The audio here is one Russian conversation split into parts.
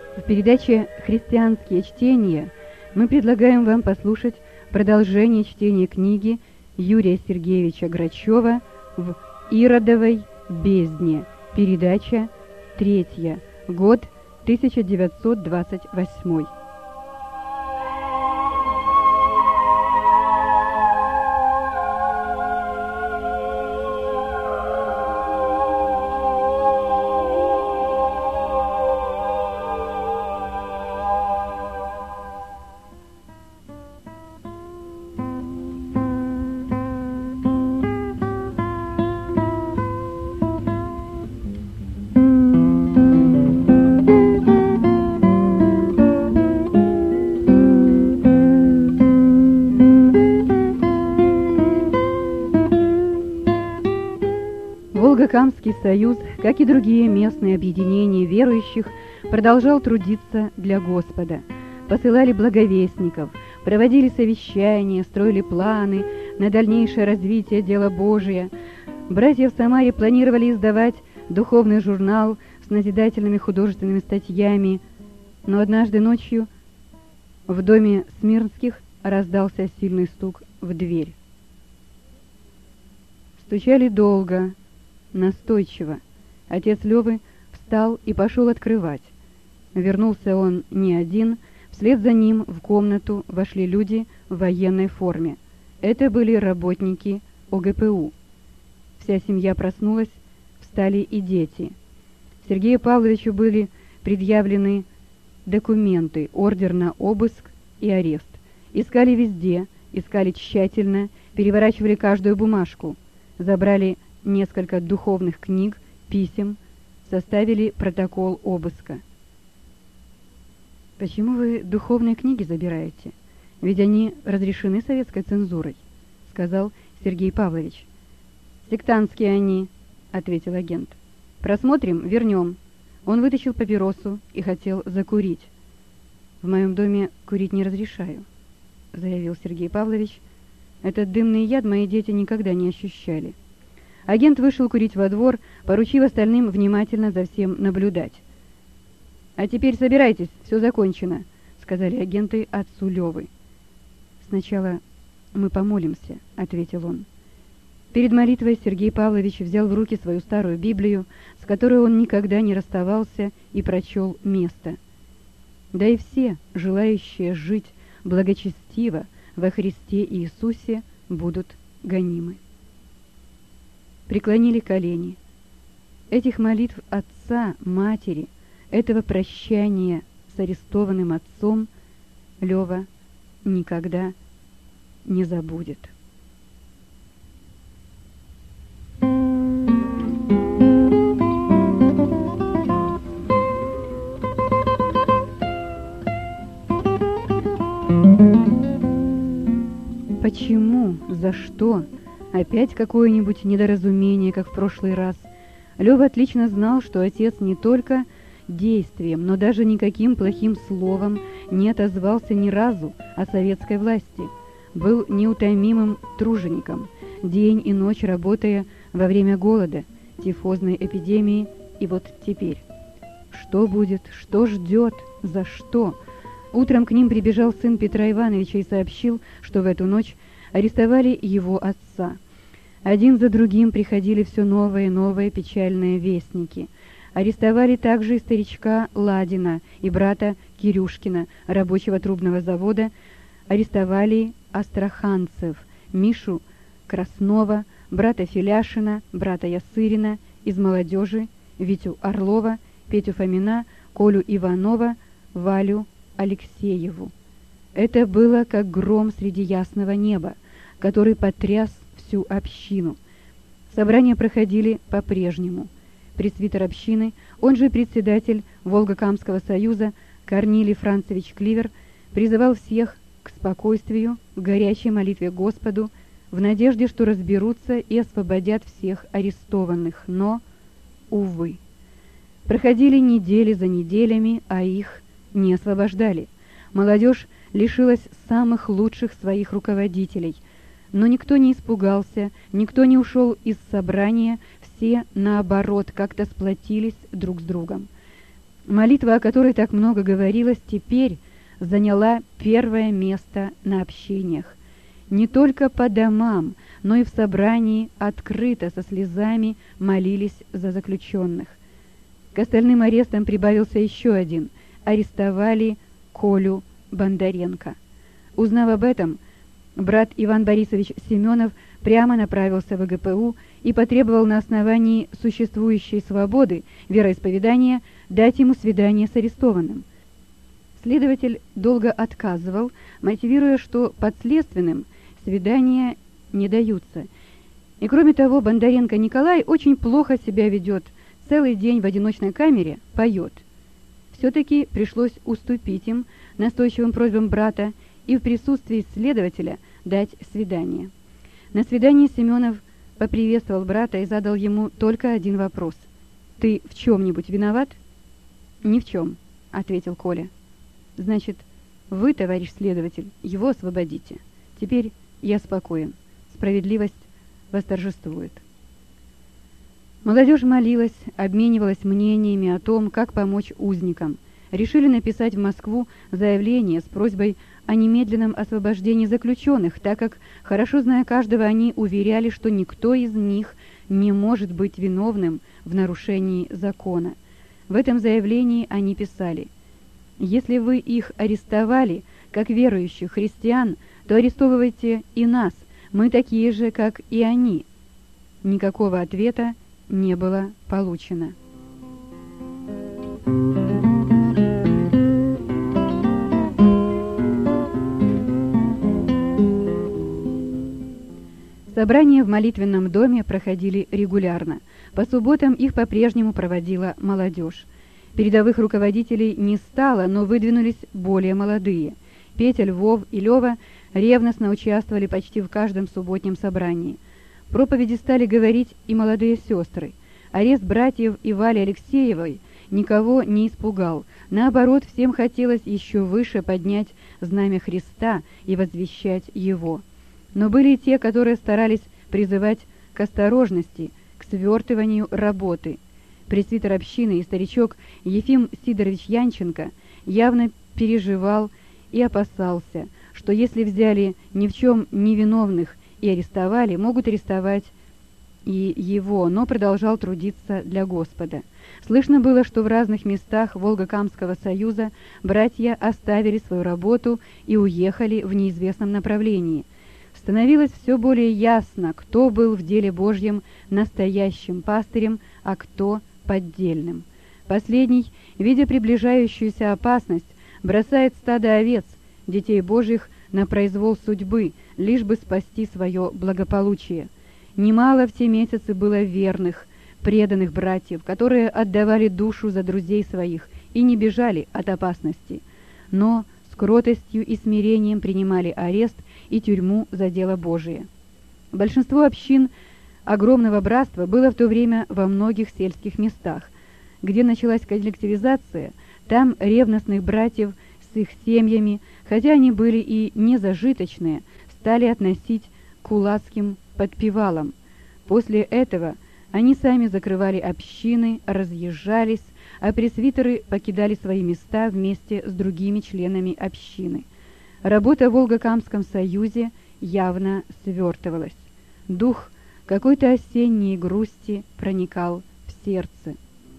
В передаче «Христианские чтения» мы предлагаем вам послушать продолжение чтения книги Юрия Сергеевича Грачева «В Иродовой бездне». Передача 3. Год 1928. Волгокамский союз, как и другие местные объединения верующих, продолжал трудиться для Господа. Посылали благовестников, проводили совещания, строили планы на дальнейшее развитие дела Божия. Братья в Самаре планировали издавать духовный журнал с назидательными художественными статьями, но однажды ночью в доме Смирнских раздался сильный стук в дверь. Стучали долго, настойчиво. Отец Левы встал и пошел открывать. Вернулся он не один, вслед за ним в комнату вошли люди в военной форме. Это были работники ОГПУ. Вся семья проснулась, встали и дети. Сергею Павловичу были предъявлены документы, ордер на обыск и арест. Искали везде, искали тщательно, переворачивали каждую бумажку, забрали несколько духовных книг, писем, составили протокол обыска. «Почему вы духовные книги забираете? Ведь они разрешены советской цензурой», — сказал Сергей Павлович. «Сектантские они», — ответил агент. «Просмотрим, вернем». Он вытащил папиросу и хотел закурить. «В моем доме курить не разрешаю», — заявил Сергей Павлович. «Этот дымный яд мои дети никогда не ощущали». Агент вышел курить во двор, поручив остальным внимательно за всем наблюдать. «А теперь собирайтесь, все закончено», — сказали агенты отцу Левы. «Сначала мы помолимся», — ответил он. Перед молитвой Сергей Павлович взял в руки свою старую Библию, с которой он никогда не расставался, и прочел место. «Да и все, желающие жить благочестиво во Христе Иисусе, будут гонимы». Преклонили колени. Этих молитв отца, матери, этого прощания с арестованным отцом Лева никогда не забудет. Почему? За что? Опять какое-нибудь недоразумение, как в прошлый раз. Лева отлично знал, что отец не только действием, но даже никаким плохим словом не отозвался ни разу о советской власти. Был неутомимым тружеником, день и ночь работая во время голода, тифозной эпидемии, и вот теперь. Что будет, что ждет, за что? Утром к ним прибежал сын Петра Ивановича и сообщил, что в эту ночь арестовали его отца. Один за другим приходили все новые и новые печальные вестники. Арестовали также и старичка Ладина и брата Кирюшкина, рабочего трубного завода. Арестовали астраханцев, Мишу Краснова, брата Филяшина, брата Ясырина, из молодежи Витю Орлова, Петю Фомина, Колю Иванова, Валю Алексееву. Это было как гром среди ясного неба, который потряс всю общину. Собрания проходили по-прежнему. Пресвитер общины, он же председатель Волгокамского союза Корнилий Францевич Кливер, призывал всех к спокойствию, в горячей молитве Господу, в надежде, что разберутся и освободят всех арестованных. Но, увы, проходили недели за неделями, а их не освобождали. Молодежь лишилась самых лучших своих руководителей, но никто не испугался, никто не ушел из собрания, все, наоборот, как-то сплотились друг с другом. Молитва, о которой так много говорилось, теперь заняла первое место на общениях. Не только по домам, но и в собрании открыто со слезами молились за заключенных. К остальным арестам прибавился еще один. Арестовали Колю Бондаренко. Узнав об этом, брат Иван Борисович Семенов прямо направился в ГПУ и потребовал на основании существующей свободы вероисповедания дать ему свидание с арестованным. Следователь долго отказывал, мотивируя, что подследственным свидания не даются. И кроме того, Бондаренко Николай очень плохо себя ведет, целый день в одиночной камере поет. Все-таки пришлось уступить им настойчивым просьбам брата и в присутствии следователя дать свидание. На свидании Семенов поприветствовал брата и задал ему только один вопрос. «Ты в чем-нибудь виноват?» «Ни в чем», — ответил Коля. «Значит, вы, товарищ следователь, его освободите. Теперь я спокоен. Справедливость восторжествует». Молодежь молилась, обменивалась мнениями о том, как помочь узникам. Решили написать в Москву заявление с просьбой о немедленном освобождении заключенных, так как, хорошо зная каждого, они уверяли, что никто из них не может быть виновным в нарушении закона. В этом заявлении они писали: «Если вы их арестовали, как верующих христиан, то арестовывайте и нас, мы такие же, как и они». Никакого ответа не было получено. Собрания в молитвенном доме проходили регулярно. По субботам их по-прежнему проводила молодежь. Передовых руководителей не стало, но выдвинулись более молодые. Петя, Львов и Лева ревностно участвовали почти в каждом субботнем собрании. Проповеди стали говорить и молодые сестры. Арест братьев и Вали Алексеевой никого не испугал. Наоборот, всем хотелось еще выше поднять знамя Христа и возвещать Его. Но были и те, которые старались призывать к осторожности, к свертыванию работы. Пресвитер общины и старичок Ефим Сидорович Янченко явно переживал и опасался, что если взяли ни в чем невиновных и арестовали, могут арестовать и его, но продолжал трудиться для Господа. Слышно было, что в разных местах Волго-Камского союза братья оставили свою работу и уехали в неизвестном направлении. Становилось все более ясно, кто был в деле Божьем настоящим пастырем, а кто поддельным. Последний, видя приближающуюся опасность, бросает стадо овец, детей Божьих, на произвол судьбы, лишь бы спасти свое благополучие. Немало в те месяцы было верных, преданных братьев, которые отдавали душу за друзей своих и не бежали от опасности, но с кротостью и смирением принимали арест и тюрьму за дело Божие. Большинство общин огромного братства было в то время во многих сельских местах. Где началась коллективизация, там ревностных братьев с их семьями, хотя они были и незажиточные, стали относить к кулацким подпевалам. После этого они сами закрывали общины, разъезжались, а пресвитеры покидали свои места вместе с другими членами общины. Работа в Волго-Камском союзе явно свертывалась. Дух какой-то осенней грусти проникал в сердце.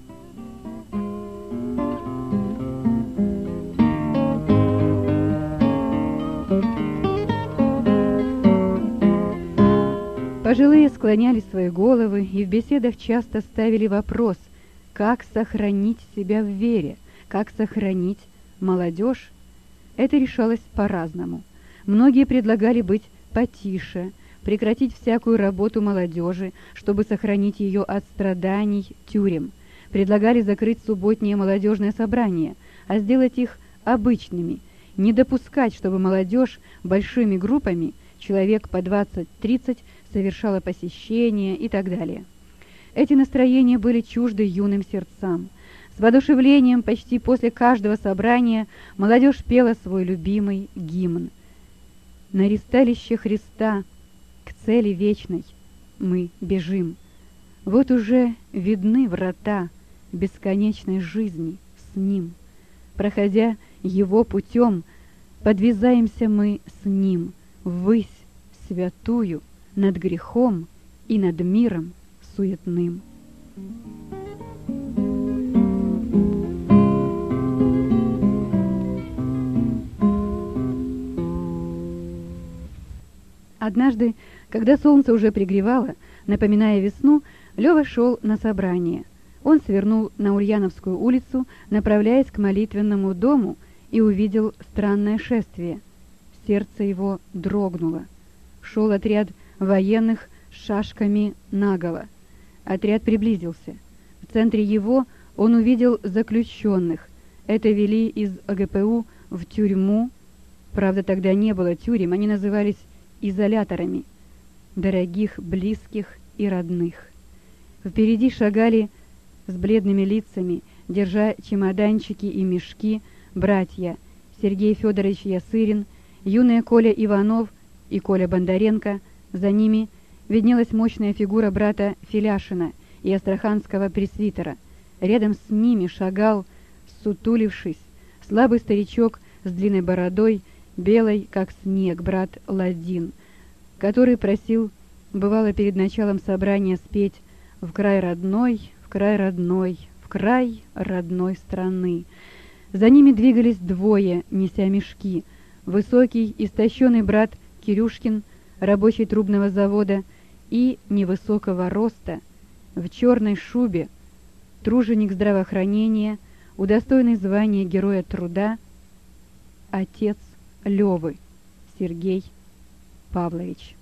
Пожилые склоняли свои головы и в беседах часто ставили вопрос, как сохранить себя в вере, как сохранить молодежь. Это решалось по-разному. Многие предлагали быть потише, прекратить всякую работу молодежи, чтобы сохранить ее от страданий тюрем. Предлагали закрыть субботние молодежные собрания, а сделать их обычными, не допускать, чтобы молодежь большими группами, человек по 20-30, совершала посещения и так далее. Эти настроения были чужды юным сердцам. С воодушевлением почти после каждого собрания молодежь пела свой любимый гимн. «На ристалище Христа, к цели вечной, мы бежим. Вот уже видны врата бесконечной жизни, с Ним. Проходя Его путем, подвязаемся мы с Ним ввысь святую над грехом и над миром суетным. Однажды, когда солнце уже пригревало, напоминая весну, Лёва шел на собрание. Он свернул на Ульяновскую улицу, направляясь к молитвенному дому, и увидел странное шествие. Сердце его дрогнуло. Шел отряд военных с шашками наголо. Отряд приблизился. В центре его он увидел заключенных. Это вели из ОГПУ в тюрьму. Правда, тогда не было тюрем, они назывались изоляторами. Дорогих, близких и родных. Впереди шагали с бледными лицами, держа чемоданчики и мешки, братья Сергей Федорович Ясырин, юный Коля Иванов и Коля Бондаренко. За ними виднелась мощная фигура брата Филяшина и астраханского пресвитера. Рядом с ними шагал, сутулившись, слабый старичок с длинной бородой, белой, как снег, брат Ладин, который просил, бывало, перед началом собрания спеть «В край родной, в край родной, в край родной страны». За ними двигались двое, неся мешки. Высокий, истощенный брат Кирюшкин, рабочий трубного завода, и невысокого роста, в черной шубе, труженик здравоохранения, удостоенный звания Героя Труда, отец Лёвы, Сергей Павлович.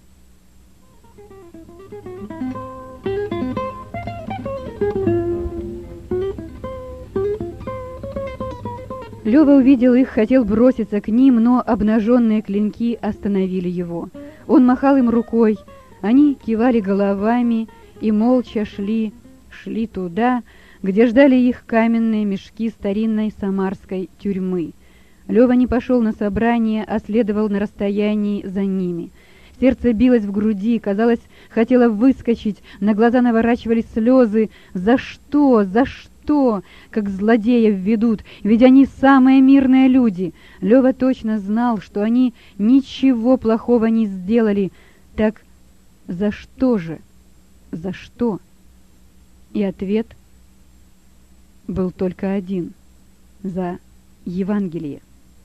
Лёва увидел их, хотел броситься к ним, но обнаженные клинки остановили его. Он махал им рукой, они кивали головами и молча шли туда, где ждали их каменные мешки старинной самарской тюрьмы. Лёва не пошел на собрание, а следовал на расстоянии за ними. Сердце билось в груди, казалось, хотело выскочить, на глаза наворачивались слезы. За что? За что? Как злодеев ведут, ведь они самые мирные люди. Лёва точно знал, что они ничего плохого не сделали. Так за что же? За что? И ответ был только один: за Евангелие.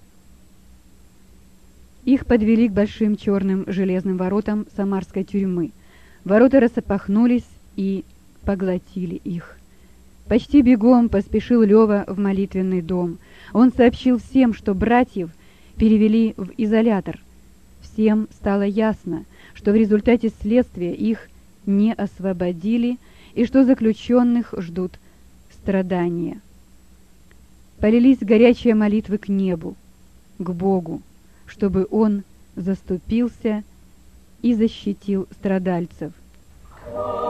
Их подвели к большим черным железным воротам самарской тюрьмы. Ворота распахнулись и поглотили их. Почти бегом поспешил Лёва в молитвенный дом. Он сообщил всем, что братьев перевели в изолятор. Всем стало ясно, что в результате следствия их не освободили и что заключенных ждут страдания. Полились горячие молитвы к небу, к Богу, чтобы Он заступился и защитил страдальцев.